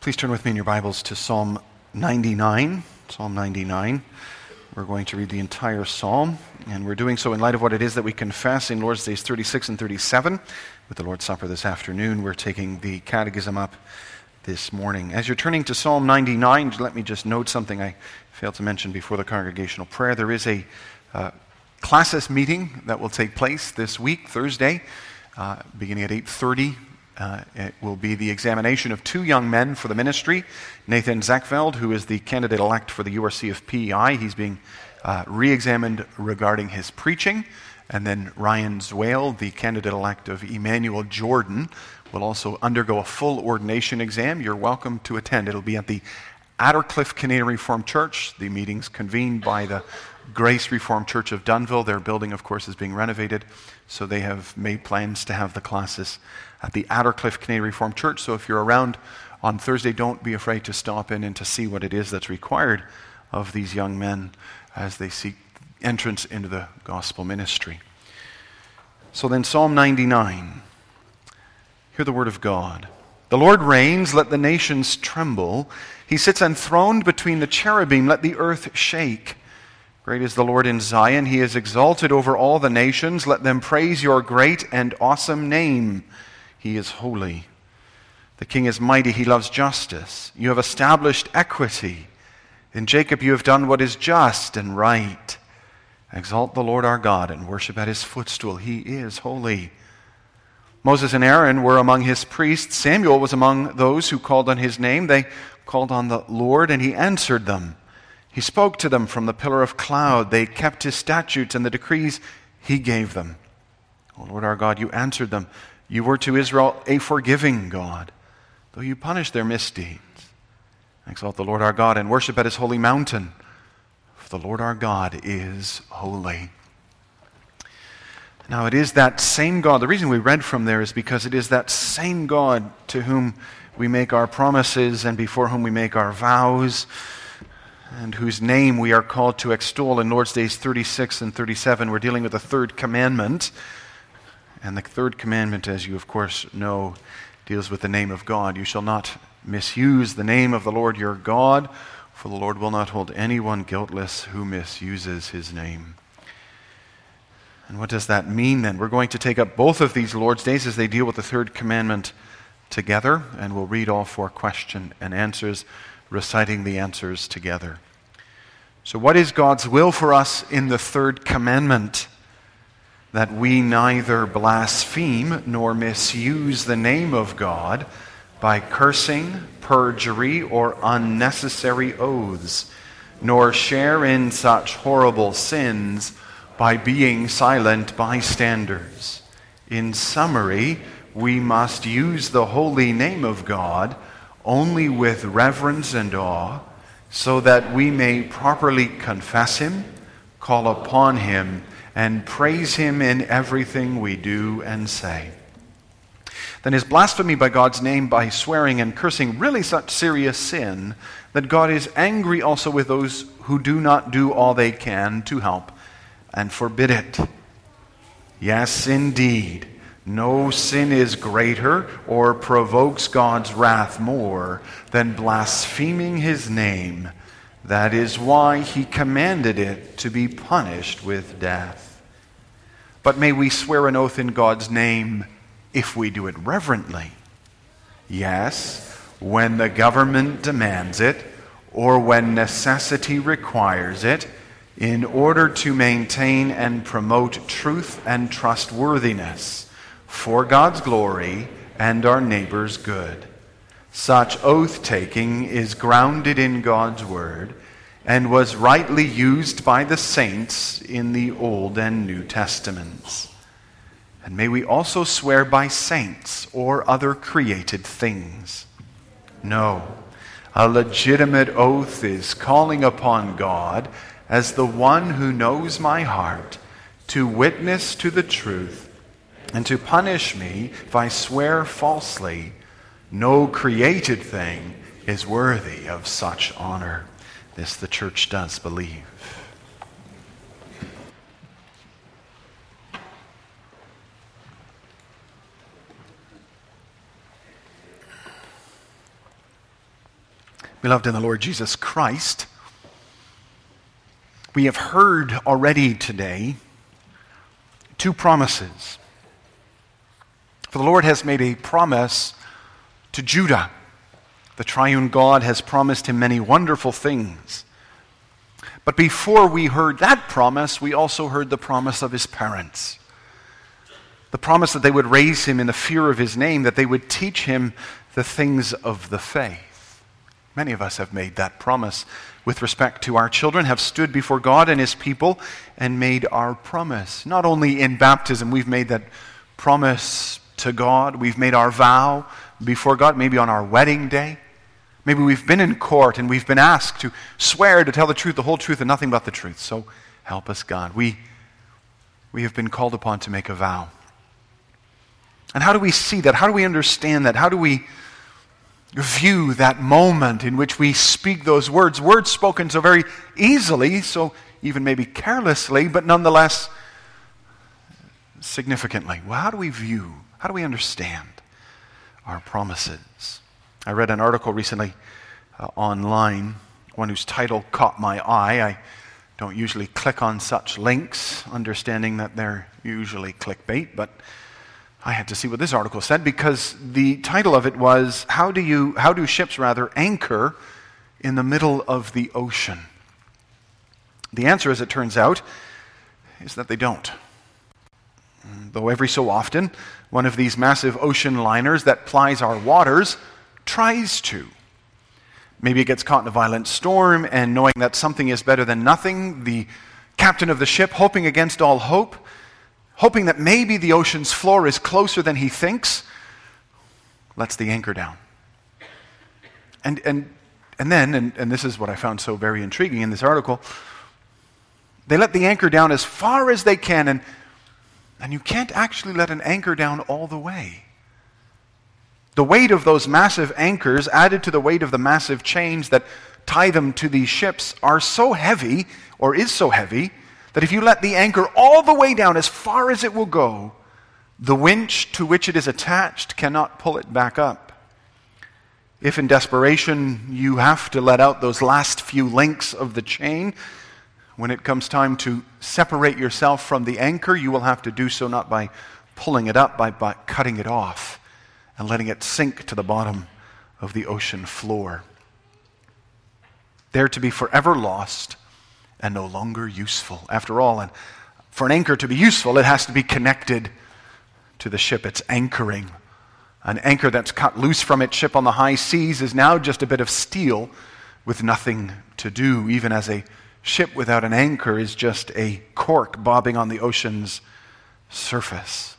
Please turn with me in your Bibles to Psalm 99. Psalm 99. We're going to read the entire psalm, and we're doing so in light of what it is that we confess in Lord's Days 36 and 37. With the Lord's Supper this afternoon, we're taking the Catechism up this morning. As you're turning to Psalm 99, let me just note something I failed to mention before the congregational prayer. There is a classis meeting that will take place this week, Thursday, beginning at 8:30. It will be the examination of two young men for the ministry. Nathan Zachveld, who is the candidate-elect for the URC of PEI. He's being re-examined regarding his preaching. And then Ryan Zwale, the candidate-elect of Emmanuel Jordan, will also undergo a full ordination exam. You're welcome to attend. It'll be at the Attercliffe Canadian Reformed Church. The meeting's convened by the Grace Reformed Church of Dunnville. Their building, of course, is being renovated, so they have made plans to have the classes at the Attercliffe Canadian Reformed Church. So if you're around on Thursday, don't be afraid to stop in and to see what it is that's required of these young men as they seek entrance into the gospel ministry. So then, Psalm 99. Hear the word of God. The Lord reigns, let the nations tremble. He sits enthroned between the cherubim, let the earth shake. Great is the Lord in Zion. He is exalted over all the nations. Let them praise your great and awesome name. He is holy. The King is mighty. He loves justice. You have established equity. In Jacob you have done what is just and right. Exalt the Lord our God and worship at his footstool. He is holy. Moses and Aaron were among his priests. Samuel was among those who called on his name. They called on the Lord, and he answered them. He spoke to them from the pillar of cloud. They kept his statutes and the decrees he gave them. O Lord our God, you answered them. You were to Israel a forgiving God, though you punished their misdeeds. Exalt the Lord our God and worship at his holy mountain, for the Lord our God is holy. Now it is that same God. The reason we read from there is because it is that same God to whom we make our promises and before whom we make our vows, and whose name we are called to extol in Lord's Days 36 and 37. We're dealing with the third commandment. And the third commandment, as you of course know, deals with the name of God. You shall not misuse the name of the Lord your God, for the Lord will not hold anyone guiltless who misuses his name. And what does that mean then? We're going to take up both of these Lord's Days as they deal with the third commandment together, and we'll read all four question and answers, reciting the answers together. So what is God's will for us in the third commandment? That we neither blaspheme nor misuse the name of God by cursing, perjury, or unnecessary oaths, nor share in such horrible sins by being silent bystanders. In summary, we must use the holy name of God only with reverence and awe, so that we may properly confess him, call upon him, and praise him in everything we do and say. Then is blasphemy by God's name, by swearing and cursing, really such serious sin that God is angry also with those who do not do all they can to help and forbid it? Yes, indeed, no sin is greater or provokes God's wrath more than blaspheming his name. That is why he commanded it to be punished with death. But may we swear an oath in God's name if we do it reverently? Yes, when the government demands it, or when necessity requires it, in order to maintain and promote truth and trustworthiness for God's glory and our neighbor's good. Such oath-taking is grounded in God's word and was rightly used by the saints in the Old and New Testaments. And may we also swear by saints or other created things. No, a legitimate oath is calling upon God as the one who knows my heart to witness to the truth and to punish me if I swear falsely. No created thing is worthy of such honor. This the church does believe. Beloved in the Lord Jesus Christ, we have heard already today two promises. For the Lord has made a promise to Judah. The triune God has promised him many wonderful things. But before we heard that promise, we also heard the promise of his parents. The promise that they would raise him in the fear of his name, that they would teach him the things of the faith. Many of us have made that promise with respect to our children, have stood before God and his people and made our promise. Not only in baptism, we've made that promise to God. We've made our vow before God, maybe on our wedding day. Maybe we've been in court and we've been asked to swear to tell the truth, the whole truth, and nothing but the truth. So help us, God. We have been called upon to make a vow. And how do we see that? How do we understand that? How do we view that moment in which we speak those words spoken so very easily, so even maybe carelessly, but nonetheless significantly? Well, how do we understand our promises? I read an article recently online, one whose title caught my eye. I don't usually click on such links, understanding that they're usually clickbait, but I had to see what this article said because the title of it was, How do ships anchor in the middle of the ocean? The answer, as it turns out, is that they don't. Though every so often, one of these massive ocean liners that plies our waters tries to. Maybe it gets caught in a violent storm, and knowing that something is better than nothing, the captain of the ship, hoping against all hope, hoping that maybe the ocean's floor is closer than he thinks, lets the anchor down. And then this is what I found so very intriguing in this article, they let the anchor down as far as they can, and you can't actually let an anchor down all the way. The weight of those massive anchors, added to the weight of the massive chains that tie them to these ships, are so heavy, or is so heavy, that if you let the anchor all the way down as far as it will go, the winch to which it is attached cannot pull it back up. If in desperation you have to let out those last few links of the chain, when it comes time to separate yourself from the anchor, you will have to do so not by pulling it up, but by cutting it off and letting it sink to the bottom of the ocean floor. There to be forever lost and no longer useful. After all, and for an anchor to be useful, it has to be connected to the ship it's anchoring. An anchor that's cut loose from its ship on the high seas is now just a bit of steel with nothing to do, even as a ship without an anchor is just a cork bobbing on the ocean's surface.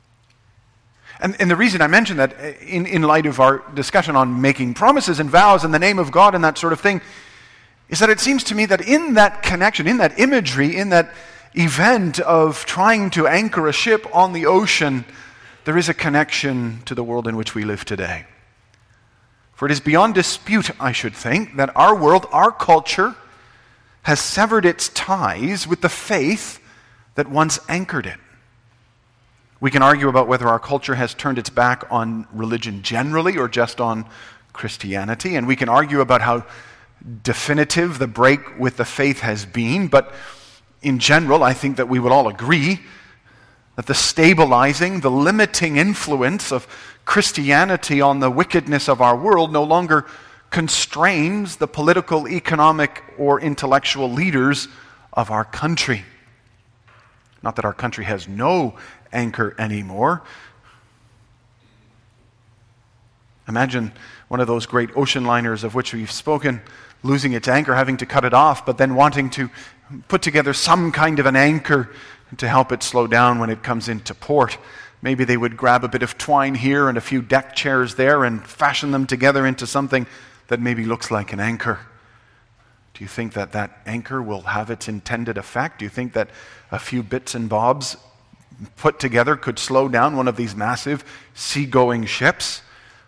And the reason I mention that in light of our discussion on making promises and vows in the name of God and that sort of thing, is that it seems to me that in that connection, in that imagery, in that event of trying to anchor a ship on the ocean, there is a connection to the world in which we live today. For it is beyond dispute, I should think, that our world, our culture, has severed its ties with the faith that once anchored it. We can argue about whether our culture has turned its back on religion generally or just on Christianity, and we can argue about how definitive the break with the faith has been, but in general, I think that we would all agree that the stabilizing, the limiting influence of Christianity on the wickedness of our world no longer constrains the political, economic, or intellectual leaders of our country. Not that our country has no anchor anymore. Imagine one of those great ocean liners of which we've spoken, losing its anchor, having to cut it off, but then wanting to put together some kind of an anchor to help it slow down when it comes into port. Maybe they would grab a bit of twine here and a few deck chairs there and fashion them together into something that maybe looks like an anchor. Do you think that that anchor will have its intended effect? Do you think that a few bits and bobs put together could slow down one of these massive seagoing ships?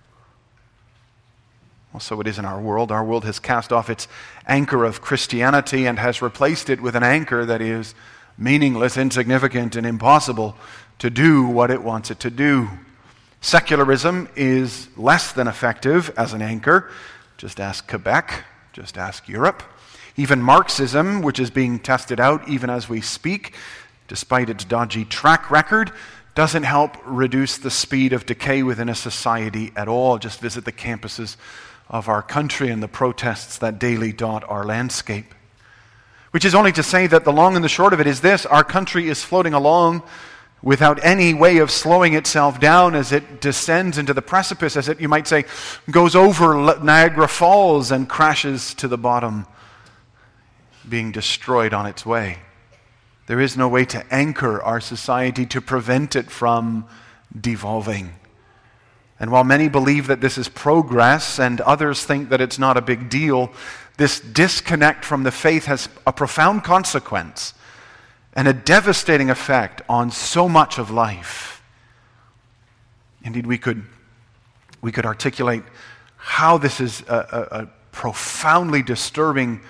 Well, so it is in our world. Our world has cast off its anchor of Christianity and has replaced it with an anchor that is meaningless, insignificant, and impossible to do what it wants it to do. Secularism is less than effective as an anchor Just ask Quebec. Just ask Europe. Even Marxism, which is being tested out even as we speak, despite its dodgy track record, doesn't help reduce the speed of decay within a society at all. Just visit the campuses of our country and the protests that daily dot our landscape. Which is only to say that the long and the short of it is this: our country is floating along without any way of slowing itself down as it descends into the precipice, as it, you might say, goes over Niagara Falls and crashes to the bottom, being destroyed on its way. There is no way to anchor our society to prevent it from devolving. And while many believe that this is progress and others think that it's not a big deal, this disconnect from the faith has a profound consequence and a devastating effect on so much of life. Indeed, we could articulate how this is a profoundly disturbing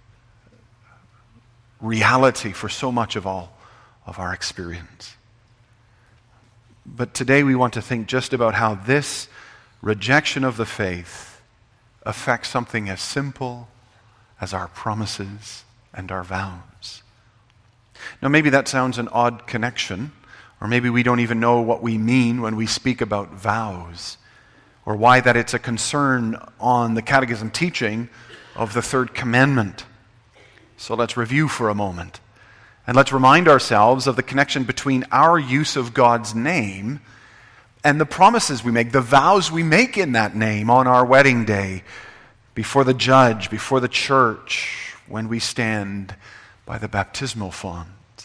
reality for so much of all of our experience. But today we want to think just about how this rejection of the faith affects something as simple as our promises and our vows. Now, maybe that sounds an odd connection, or maybe we don't even know what we mean when we speak about vows, or why that it's a concern on the Catechism teaching of the third commandment. So let's review for a moment. And let's remind ourselves of the connection between our use of God's name and the promises we make, the vows we make in that name on our wedding day, before the judge, before the church, when we stand by the baptismal font.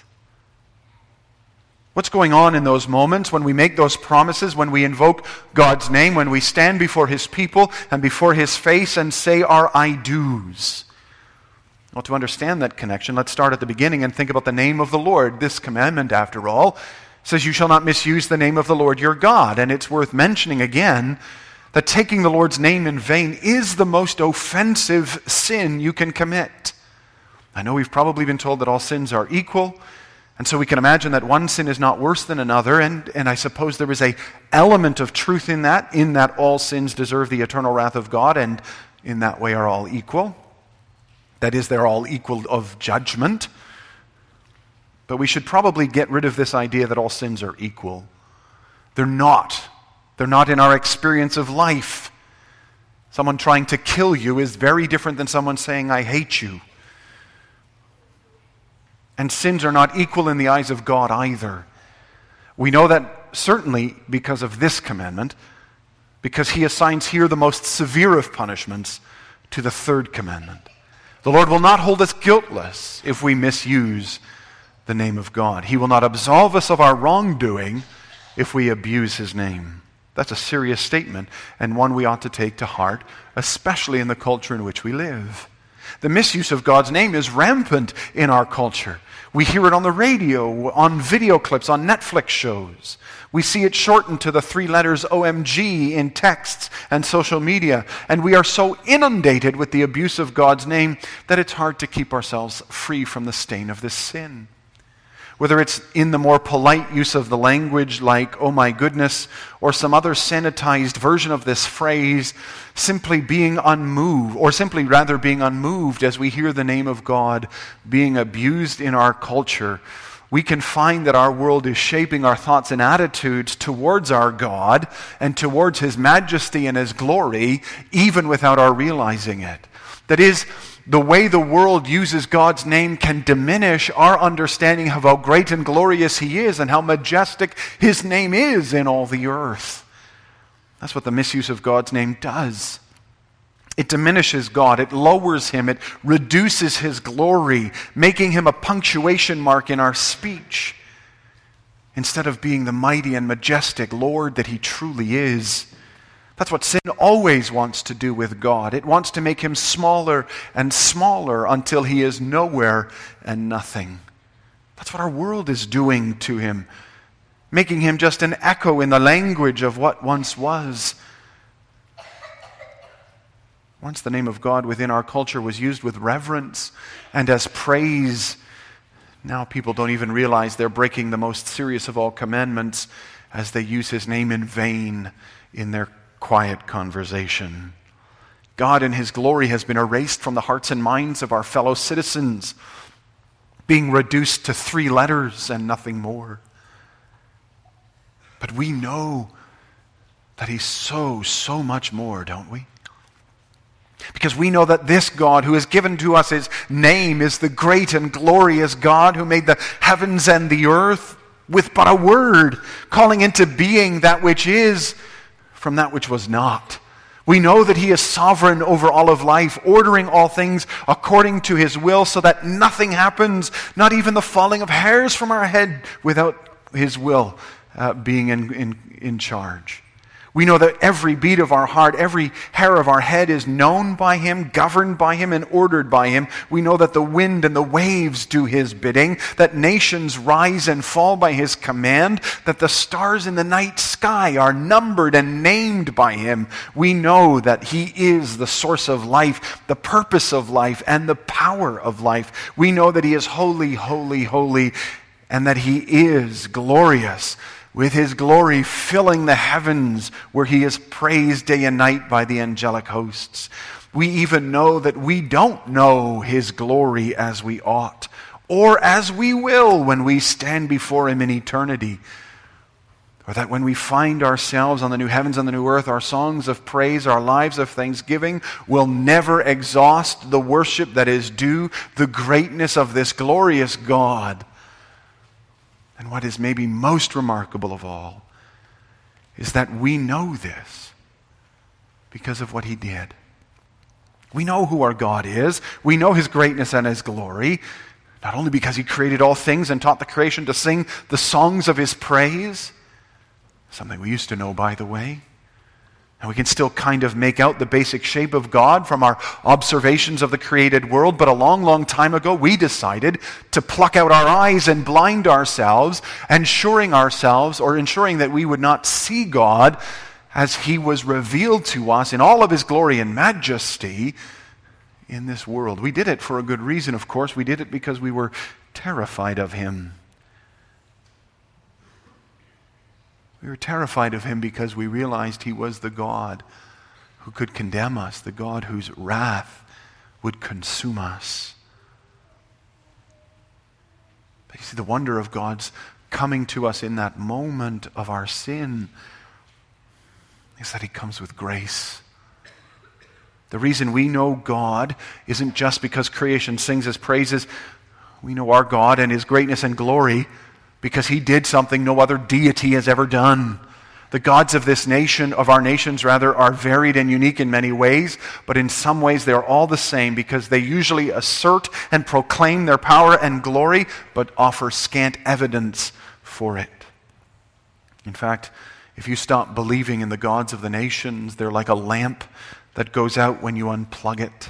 What's going on in those moments when we make those promises, when we invoke God's name, when we stand before His people and before His face and say our I do's? Well, to understand that connection, let's start at the beginning and think about the name of the Lord. This commandment, after all, says you shall not misuse the name of the Lord your God. And it's worth mentioning again that taking the Lord's name in vain is the most offensive sin you can commit. I know we've probably been told that all sins are equal, and so we can imagine that one sin is not worse than another, and I suppose there is an element of truth in that all sins deserve the eternal wrath of God, and in that way are all equal. That is, they're all equal of judgment. But we should probably get rid of this idea that all sins are equal. They're not. They're not in our experience of life. Someone trying to kill you is very different than someone saying, I hate you. And sins are not equal in the eyes of God either. We know that certainly because of this commandment, because He assigns here the most severe of punishments to the third commandment. The Lord will not hold us guiltless if we misuse the name of God. He will not absolve us of our wrongdoing if we abuse His name. That's a serious statement, and one we ought to take to heart, especially in the culture in which we live. The misuse of God's name is rampant in our culture. We hear it on the radio, on video clips, on Netflix shows. We see it shortened to the 3 letters OMG in texts and social media. And we are so inundated with the abuse of God's name that it's hard to keep ourselves free from the stain of this sin. Whether it's in the more polite use of the language like, oh my goodness, or some other sanitized version of this phrase, simply being unmoved, or simply rather being unmoved as we hear the name of God being abused in our culture, we can find that our world is shaping our thoughts and attitudes towards our God and towards His majesty and His glory, even without our realizing it. That is, the way the world uses God's name can diminish our understanding of how great and glorious He is and how majestic His name is in all the earth. That's what the misuse of God's name does. It diminishes God, it lowers Him, it reduces His glory, making Him a punctuation mark in our speech, instead of being the mighty and majestic Lord that He truly is. That's what sin always wants to do with God. It wants to make Him smaller and smaller until He is nowhere and nothing. That's what our world is doing to Him, making Him just an echo in the language of what once was. Once the name of God within our culture was used with reverence and as praise, now people don't even realize they're breaking the most serious of all commandments as they use His name in vain in their quiet conversation. God in his glory has been erased from the hearts and minds of our fellow citizens, being reduced to 3 letters and nothing more. But we know that he's so much more, don't we? Because we know that this God who has given to us his name is the great and glorious God who made the heavens and the earth with but a word, calling into being that which is from that which was not. We know that he is sovereign over all of life, ordering all things according to his will so that nothing happens, not even the falling of hairs from our head without his will being in charge. We know that every beat of our heart, every hair of our head is known by him, governed by him, and ordered by him. We know that the wind and the waves do his bidding, that nations rise and fall by his command, that the stars in the night sky are numbered and named by him. We know that he is the source of life, the purpose of life, and the power of life. We know that he is holy, holy, holy, and that he is glorious, with his glory filling the heavens, where he is praised day and night by the angelic hosts. We even know that we don't know his glory as we ought, or as we will when we stand before him in eternity. Or that when we find ourselves on the new heavens and the new earth, our songs of praise, our lives of thanksgiving will never exhaust the worship that is due the greatness of this glorious God. And what is maybe most remarkable of all is that we know this because of what he did. We know who our God is. We know his greatness and his glory, not only because he created all things and taught the creation to sing the songs of his praise, something we used to know, by the way. And we can still kind of make out the basic shape of God from our observations of the created world. But a long time ago, we decided to pluck out our eyes and blind ourselves, ensuring that we would not see God as he was revealed to us in all of his glory and majesty in this world. We did it for a good reason, of course. We did it because we were terrified of him. We were terrified of him because we realized he was the God who could condemn us, the God whose wrath would consume us. But you see, the wonder of God's coming to us in that moment of our sin is that he comes with grace. The reason we know God isn't just because creation sings his praises. We know our God and his greatness and glory because he did something no other deity has ever done. The gods of this nation, of our nations rather, are varied and unique in many ways, but in some ways they are all the same because they usually assert and proclaim their power and glory, but offer scant evidence for it. In fact, if you stop believing in the gods of the nations, they're like a lamp that goes out when you unplug it.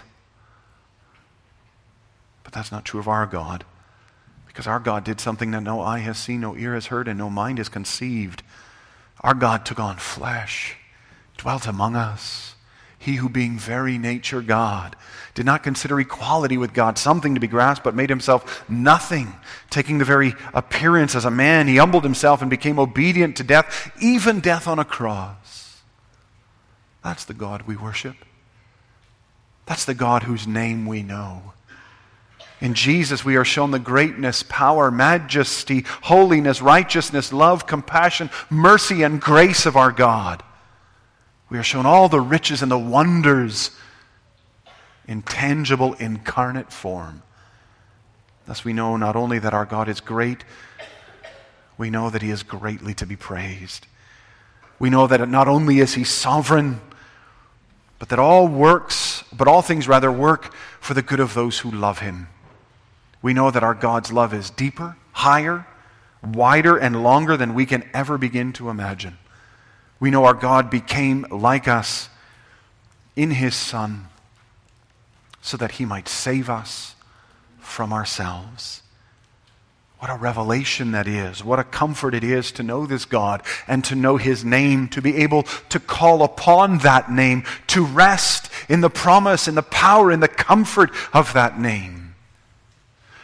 But that's not true of our God. Because our God did something that no eye has seen, no ear has heard, and no mind has conceived. Our God took on flesh, dwelt among us. He who being very nature God, did not consider equality with God something to be grasped, but made himself nothing, taking the very appearance as a man. He humbled himself and became obedient to death, even death on a cross. That's the God we worship. That's the God whose name we know. In Jesus, we are shown the greatness, power, majesty, holiness, righteousness, love, compassion, mercy, and grace of our God. We are shown all the riches and the wonders in tangible, incarnate form. Thus we know not only that our God is great, we know that he is greatly to be praised. We know that not only is he sovereign, but that all things work for the good of those who love him. We know that our God's love is deeper, higher, wider, and longer than we can ever begin to imagine. We know our God became like us in his Son so that he might save us from ourselves. What a revelation that is. What a comfort it is to know this God and to know his name, to be able to call upon that name, to rest in the promise, in the power, in the comfort of that name.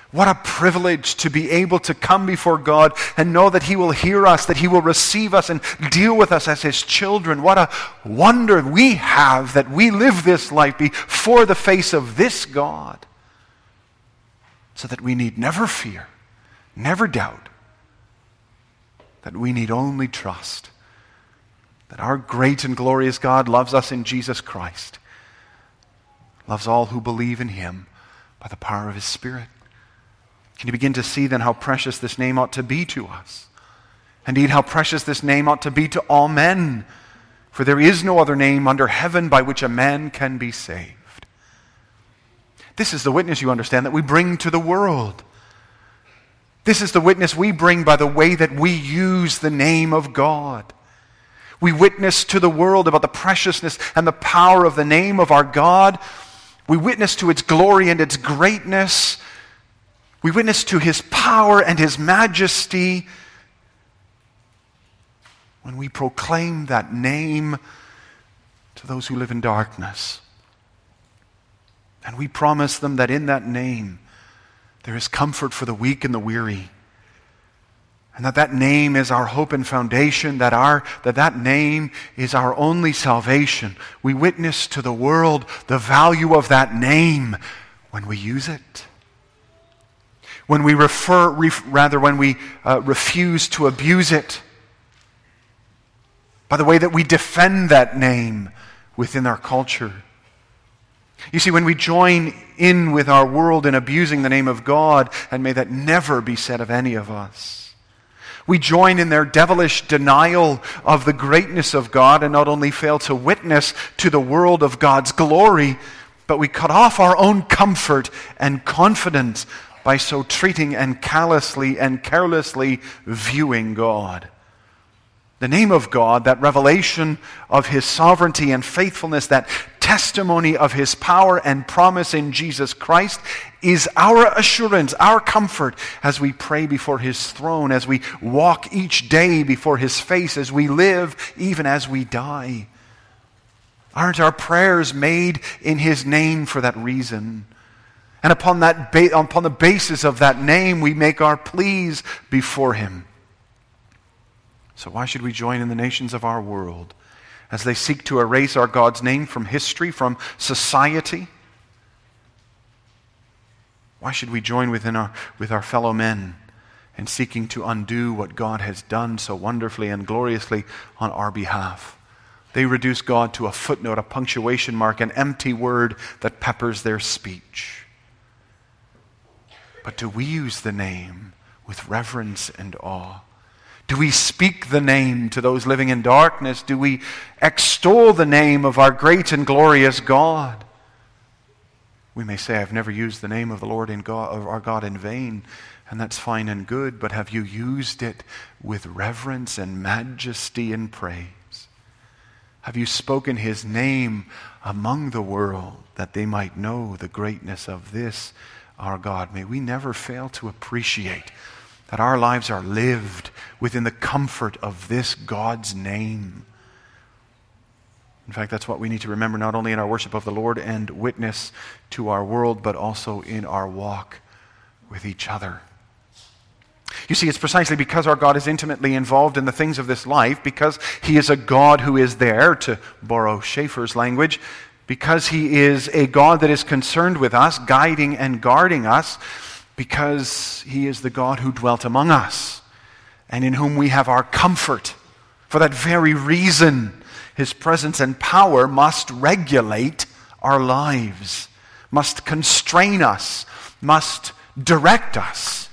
What a privilege to be able to come before God and know that He will hear us, that He will receive us and deal with us as His children. What a wonder we have that we live this life before the face of this God, so that we need never fear, never doubt, that we need only trust that our great and glorious God loves us in Jesus Christ, loves all who believe in Him by the power of His Spirit. Can you begin to see then how precious this name ought to be to us? Indeed, how precious this name ought to be to all men. For there is no other name under heaven by which a man can be saved. This is the witness, you understand, that we bring to the world. This is the witness we bring by the way that we use the name of God. We witness to the world about the preciousness and the power of the name of our God. We witness to its glory and its greatness. We witness to His power and His majesty when we proclaim that name to those who live in darkness. And we promise them that in that name there is comfort for the weak and the weary. And that name is our hope and foundation, that name is our only salvation. We witness to the world the value of that name when we use it. When we refuse to abuse it, by the way that we defend that name within our culture. You see, when we join in with our world in abusing the name of God, and may that never be said of any of us, we join in their devilish denial of the greatness of God and not only fail to witness to the world of God's glory, but we cut off our own comfort and confidence by so treating and callously and carelessly viewing God. The name of God, that revelation of His sovereignty and faithfulness, that testimony of His power and promise in Jesus Christ, is our assurance, our comfort as we pray before His throne, as we walk each day before His face, as we live, even as we die. Aren't our prayers made in His name for that reason? And upon the basis of that name, we make our pleas before Him. So why should we join in the nations of our world as they seek to erase our God's name from history, from society? Why should we join with our fellow men in seeking to undo what God has done so wonderfully and gloriously on our behalf? They reduce God to a footnote, a punctuation mark, an empty word that peppers their speech. But do we use the name with reverence and awe? Do we speak the name to those living in darkness? Do we extol the name of our great and glorious God? We may say, I've never used the name of the Lord of our God in vain, and that's fine and good, but have you used it with reverence and majesty and praise? Have you spoken His name among the world that they might know the greatness of this our God? May we never fail to appreciate that our lives are lived within the comfort of this God's name. In fact, that's what we need to remember not only in our worship of the Lord and witness to our world, but also in our walk with each other. You see, it's precisely because our God is intimately involved in the things of this life, because He is a God who is there, to borrow Schaeffer's language, because He is a God that is concerned with us, guiding and guarding us, because He is the God who dwelt among us and in whom we have our comfort. For that very reason, His presence and power must regulate our lives, must constrain us, must direct us.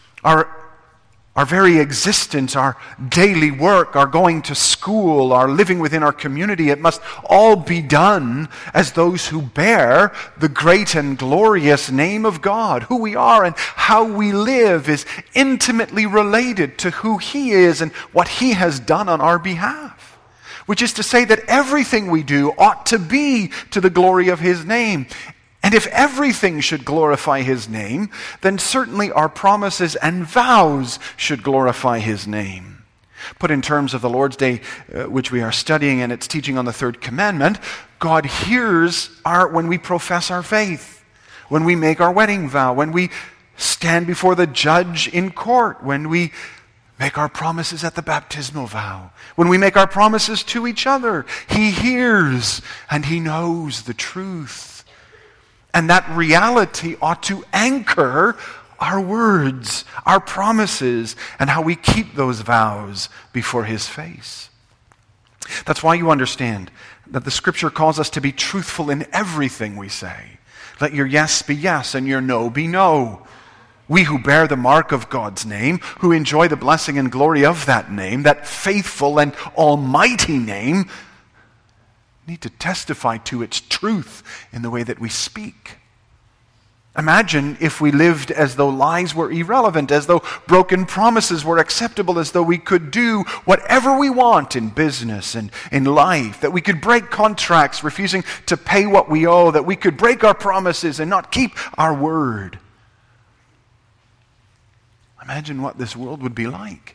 Our very existence, our daily work, our going to school, our living within our community, it must all be done as those who bear the great and glorious name of God. Who we are and how we live is intimately related to who He is and what He has done on our behalf. Which is to say that everything we do ought to be to the glory of His name. And if everything should glorify His name, then certainly our promises and vows should glorify His name. Put in terms of the Lord's Day, which we are studying, and its teaching on the third commandment, God hears when we profess our faith, when we make our wedding vow, when we stand before the judge in court, when we make our promises at the baptismal vow, when we make our promises to each other. He hears and he knows the truth. And that reality ought to anchor our words, our promises, and how we keep those vows before his face. That's why you understand that the Scripture calls us to be truthful in everything we say. Let your yes be yes and your no be no. We who bear the mark of God's name, who enjoy the blessing and glory of that name, that faithful and almighty name, need to testify to its truth in the way that we speak. Imagine if we lived as though lies were irrelevant, as though broken promises were acceptable, as though we could do whatever we want in business and in life, that we could break contracts refusing to pay what we owe, that we could break our promises and not keep our word. Imagine what this world would be like.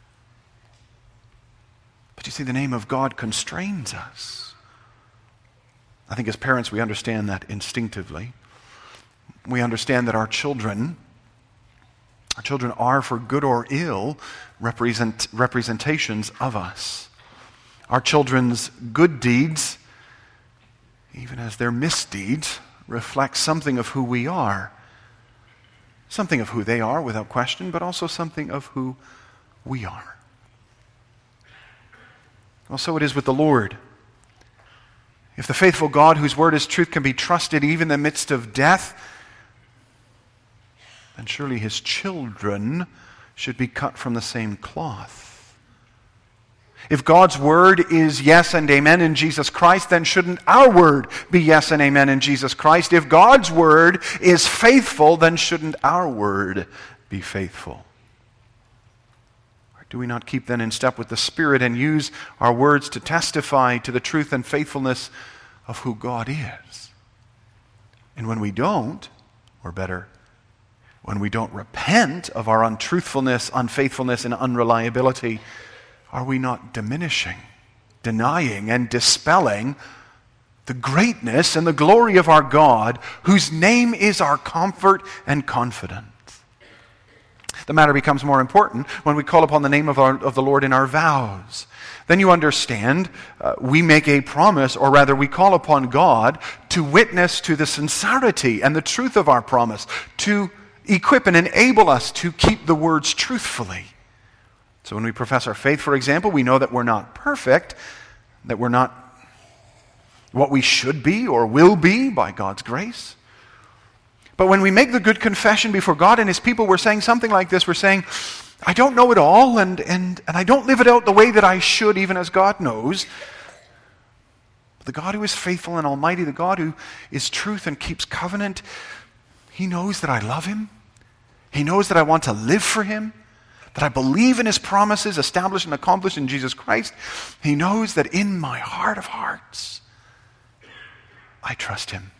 But you see, the name of God constrains us. I think as parents we understand that instinctively. We understand that our children are, for good or ill, representations of us. Our children's good deeds, even as their misdeeds, reflect something of who we are. Something of who they are, without question, but also something of who we are. Well, so it is with the Lord. If the faithful God, whose word is truth, can be trusted even in the midst of death, then surely his children should be cut from the same cloth. If God's word is yes and amen in Jesus Christ, then shouldn't our word be yes and amen in Jesus Christ? If God's word is faithful, then shouldn't our word be faithful? Or do we not keep then in step with the Spirit and use our words to testify to the truth and faithfulness of who God is? And when we don't, or better, when we don't repent of our untruthfulness, unfaithfulness, and unreliability, are we not diminishing, denying, and dispelling the greatness and the glory of our God, whose name is our comfort and confidence? The matter becomes more important when we call upon the name of the Lord in our vows. Then you understand, we make a promise, or rather we call upon God to witness to the sincerity and the truth of our promise, to equip and enable us to keep the words truthfully. So when we profess our faith, for example, we know that we're not perfect, that we're not what we should be or will be by God's grace. But when we make the good confession before God and his people, we're saying something like this. We're saying, I don't know it all, and I don't live it out the way that I should, even as God knows. But the God who is faithful and almighty, the God who is truth and keeps covenant, he knows that I love him. He knows that I want to live for him, that I believe in his promises established and accomplished in Jesus Christ. He knows that in my heart of hearts, I trust him.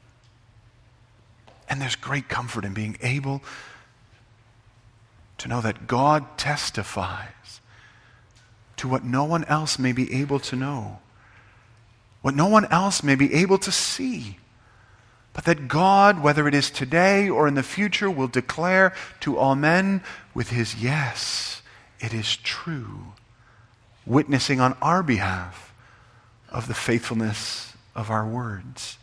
And there's great comfort in being able to know that God testifies to what no one else may be able to know, what no one else may be able to see, but that God, whether it is today or in the future, will declare to all men with his yes, it is true, witnessing on our behalf of the faithfulness of our words.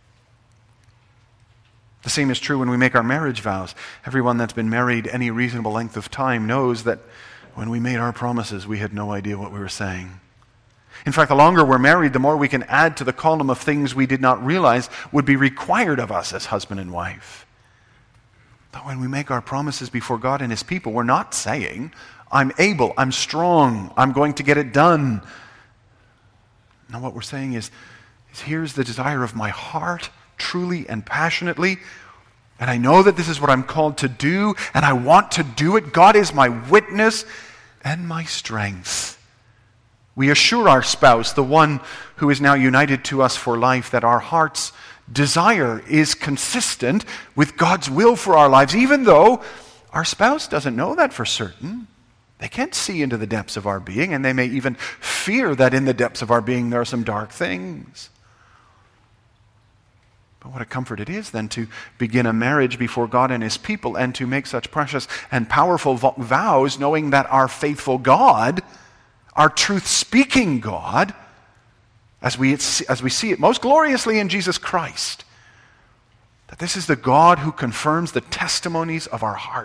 The same is true when we make our marriage vows. Everyone that's been married any reasonable length of time knows that when we made our promises, we had no idea what we were saying. In fact, the longer we're married, the more we can add to the column of things we did not realize would be required of us as husband and wife. But when we make our promises before God and his people, we're not saying, I'm able, I'm strong, I'm going to get it done. No, what we're saying is here's the desire of my heart, truly and passionately, and I know that this is what I'm called to do, and I want to do it. God is my witness and my strength. We assure our spouse, the one who is now united to us for life, that our heart's desire is consistent with God's will for our lives, even though our spouse doesn't know that for certain. They can't see into the depths of our being, and they may even fear that in the depths of our being there are some dark things. But what a comfort it is then to begin a marriage before God and His people and to make such precious and powerful vows, knowing that our faithful God, our truth-speaking God, as we see it most gloriously in Jesus Christ, that this is the God who confirms the testimonies of our heart,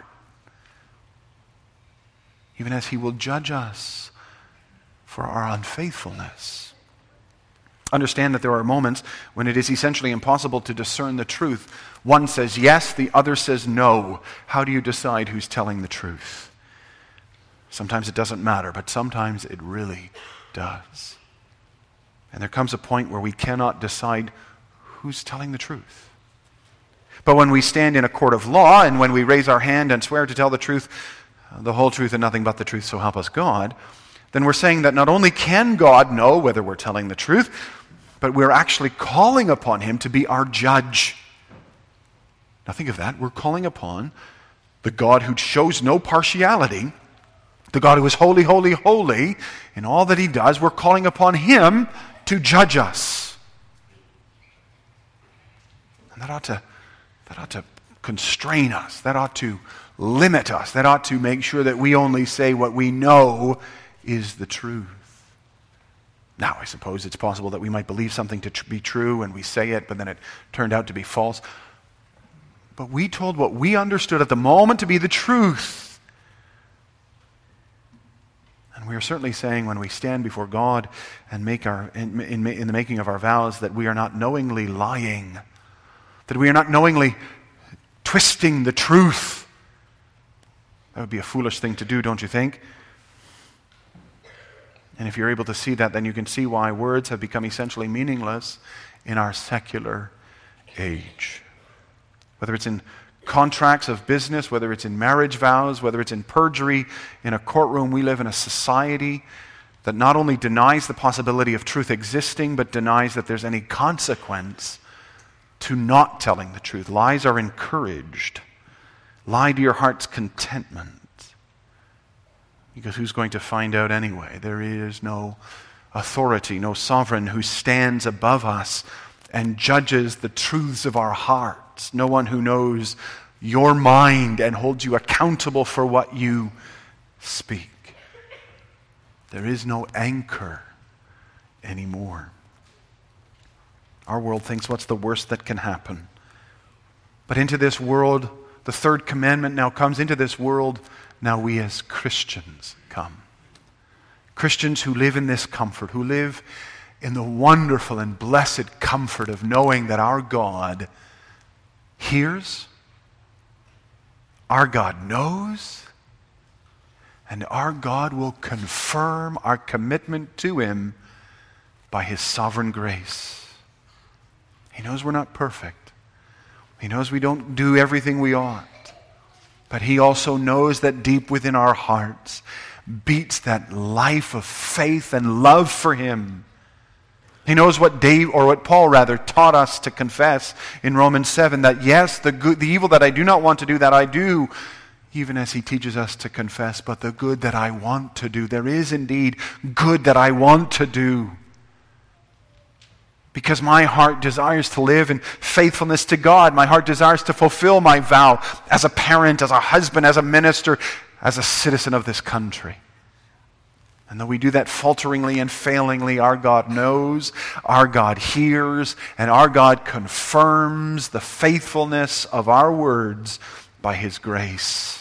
even as He will judge us for our unfaithfulness. Understand that there are moments when it is essentially impossible to discern the truth. One says yes, the other says no. How do you decide who's telling the truth? Sometimes it doesn't matter, but sometimes it really does. And there comes a point where we cannot decide who's telling the truth. But when we stand in a court of law and when we raise our hand and swear to tell the truth, the whole truth and nothing but the truth, so help us God, then we're saying that not only can God know whether we're telling the truth, but we're actually calling upon Him to be our judge. Now think of that. We're calling upon the God who shows no partiality, the God who is holy, holy, holy in all that He does. We're calling upon Him to judge us. And that ought to constrain us. That ought to limit us. That ought to make sure that we only say what we know is the truth. Now, I suppose it's possible that we might believe something to be true and we say it, but then it turned out to be false. But we told what we understood at the moment to be the truth. And we are certainly saying when we stand before God and make in the making of our vows that we are not knowingly lying, that we are not knowingly twisting the truth. That would be a foolish thing to do, don't you think? And if you're able to see that, then you can see why words have become essentially meaningless in our secular age. Whether it's in contracts of business, whether it's in marriage vows, whether it's in perjury, in a courtroom, we live in a society that not only denies the possibility of truth existing, but denies that there's any consequence to not telling the truth. Lies are encouraged. Lie to your heart's contentment. Because who's going to find out anyway? There is no authority, no sovereign who stands above us and judges the truths of our hearts. No one who knows your mind and holds you accountable for what you speak. There is no anchor anymore. Our world thinks, what's the worst that can happen? But into this world, the third commandment now comes into this world. Now we as Christians come. Christians who live in this comfort, who live in the wonderful and blessed comfort of knowing that our God hears, our God knows, and our God will confirm our commitment to Him by His sovereign grace. He knows we're not perfect. He knows we don't do everything we ought. But He also knows that deep within our hearts beats that life of faith and love for Him. He knows what Paul taught us to confess in Romans 7, that yes, the evil that I do not want to do, that I do, even as he teaches us to confess, but the good that I want to do. There is indeed good that I want to do. Because my heart desires to live in faithfulness to God. My heart desires to fulfill my vow as a parent, as a husband, as a minister, as a citizen of this country. And though we do that falteringly and failingly, our God knows, our God hears, and our God confirms the faithfulness of our words by His grace.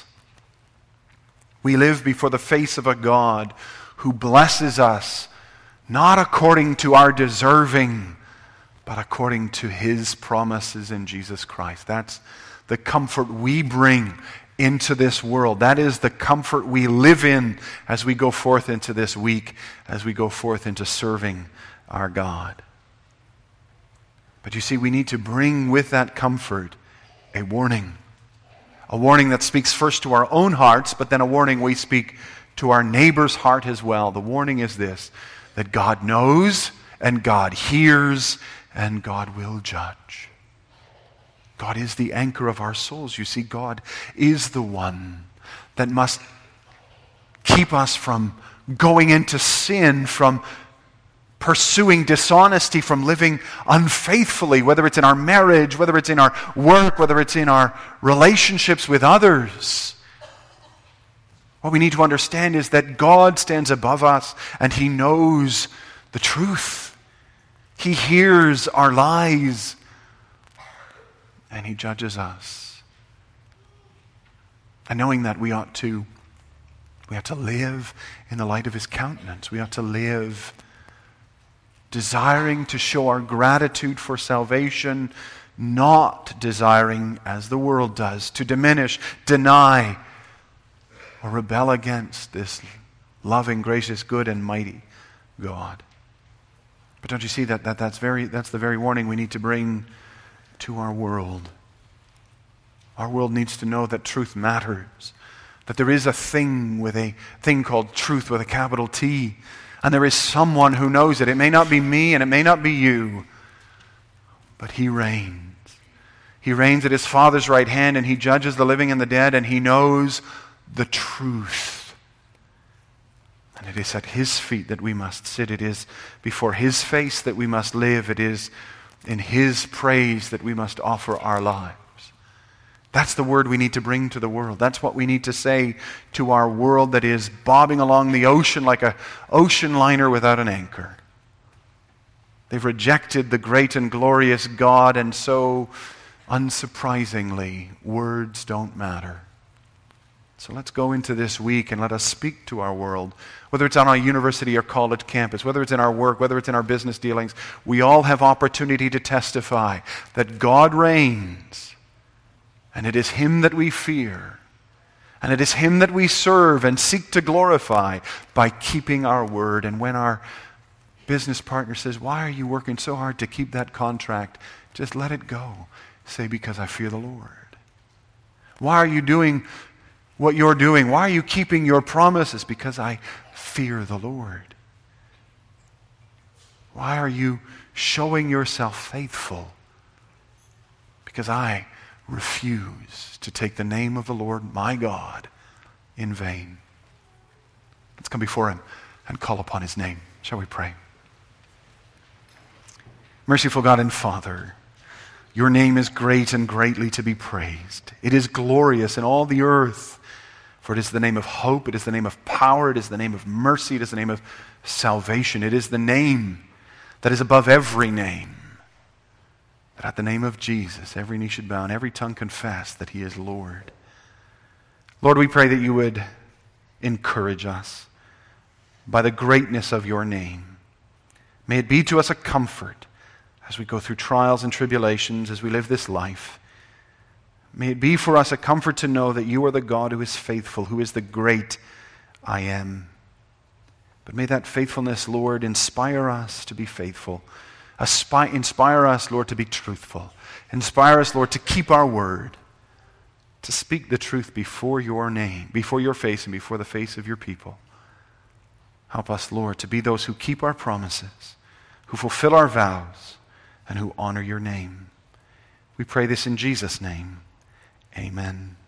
We live before the face of a God who blesses us, not according to our deserving, but according to His promises in Jesus Christ. That's the comfort we bring into this world. That is the comfort we live in as we go forth into this week, as we go forth into serving our God. But you see, we need to bring with that comfort a warning. A warning that speaks first to our own hearts, but then a warning we speak to our neighbor's heart as well. The warning is this, that God knows and God hears and God will judge. God is the anchor of our souls. You see, God is the one that must keep us from going into sin, from pursuing dishonesty, from living unfaithfully, whether it's in our marriage, whether it's in our work, whether it's in our relationships with others. What we need to understand is that God stands above us and He knows the truth. He hears our lies and He judges us. And knowing that, we ought to live in the light of His countenance. We ought to live desiring to show our gratitude for salvation, not desiring, as the world does, to diminish, deny, or rebel against this loving, gracious, good, and mighty God. But don't you see that's the very warning we need to bring to our world. Our world needs to know that truth matters, that there is a thing called truth with a capital T, and there is someone who knows it. It may not be me and it may not be you, but He reigns. He reigns at His Father's right hand, and He judges the living and the dead, and He knows the truth. And it is at His feet that we must sit. It is before His face that we must live. It is in His praise that we must offer our lives. That's the word we need to bring to the world. That's what we need to say to our world that is bobbing along the ocean like an ocean liner without an anchor. They've rejected the great and glorious God, and so, unsurprisingly, words don't matter. So let's go into this week and let us speak to our world, whether it's on our university or college campus, whether it's in our work, whether it's in our business dealings. We all have opportunity to testify that God reigns, and it is Him that we fear, and it is Him that we serve and seek to glorify by keeping our word. And when our business partner says, "Why are you working so hard to keep that contract?" just let it go. Say, "Because I fear the Lord." Why are you doing what you're doing? Why are you keeping your promises? Because I fear the Lord. Why are you showing yourself faithful? Because I refuse to take the name of the Lord my God in vain. Let's come before Him and call upon His name. Shall we pray? Merciful God and Father, Your name is great and greatly to be praised. It is glorious in all the earth, for it is the name of hope, it is the name of power, it is the name of mercy, it is the name of salvation. It is the name that is above every name. That at the name of Jesus, every knee should bow and every tongue confess that He is Lord. Lord, we pray that You would encourage us by the greatness of Your name. May it be to us a comfort as we go through trials and tribulations, as we live this life. May it be for us a comfort to know that You are the God who is faithful, who is the great I Am. But may that faithfulness, Lord, inspire us to be faithful. Inspire us, Lord, to be truthful. Inspire us, Lord, to keep our word, to speak the truth before Your name, before Your face and before the face of Your people. Help us, Lord, to be those who keep our promises, who fulfill our vows, and who honor Your name. We pray this in Jesus' name. Amen.